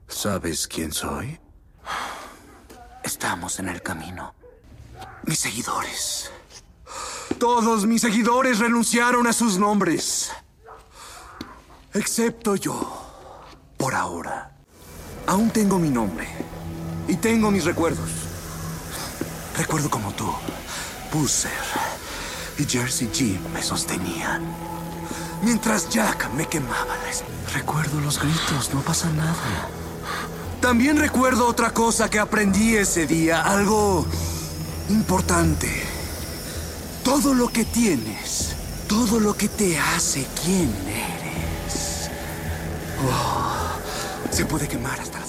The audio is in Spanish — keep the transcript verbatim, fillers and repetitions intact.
¿Sabes quién soy? Estamos en el camino. Mis seguidores. Todos mis seguidores renunciaron a sus nombres. Excepto yo. Por ahora. Aún tengo mi nombre. Y tengo mis recuerdos. Recuerdo como tú, Boozer y Jersey Jim me sostenían. Mientras Jack me quemaba la espalda. Recuerdo los gritos, no pasa nada. También recuerdo otra cosa que aprendí ese día, algo importante. Todo lo que tienes, todo lo que te hace quien eres, oh, se puede quemar hasta la